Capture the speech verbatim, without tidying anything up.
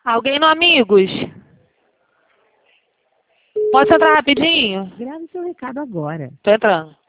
Alguém no Amigos? Pode entrar rapidinho? Grave seu recado agora. Tô entrando.